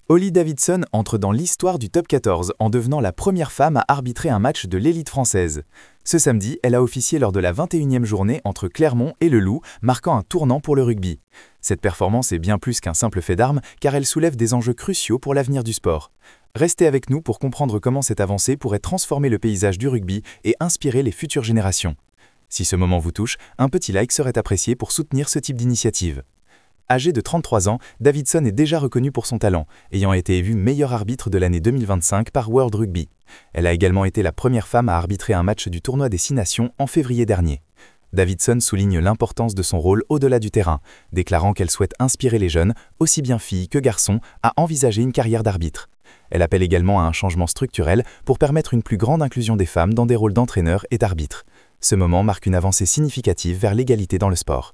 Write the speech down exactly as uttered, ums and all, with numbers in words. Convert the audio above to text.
Holly Davidson entre dans l'histoire du top quatorze en devenant la première femme à arbitrer un match de l'élite française. Ce samedi, elle a officié lors de la vingt et unième journée entre Clermont et le Loup, marquant un tournant pour le rugby. Cette performance est bien plus qu'un simple fait d'armes, car elle soulève des enjeux cruciaux pour l'avenir du sport. Restez avec nous pour comprendre comment cette avancée pourrait transformer le paysage du rugby et inspirer les futures générations. Si ce moment vous touche, un petit like serait apprécié pour soutenir ce type d'initiative. Âgée de trente-trois ans, Davidson est déjà reconnue pour son talent, ayant été élue meilleure arbitre de l'année deux mille vingt-cinq par World Rugby. Elle a également été la première femme à arbitrer un match du tournoi des Six Nations en février dernier. Davidson souligne l'importance de son rôle au-delà du terrain, déclarant qu'elle souhaite inspirer les jeunes, aussi bien filles que garçons, à envisager une carrière d'arbitre. Elle appelle également à un changement structurel pour permettre une plus grande inclusion des femmes dans des rôles d'entraîneur et d'arbitre. Ce moment marque une avancée significative vers l'égalité dans le sport.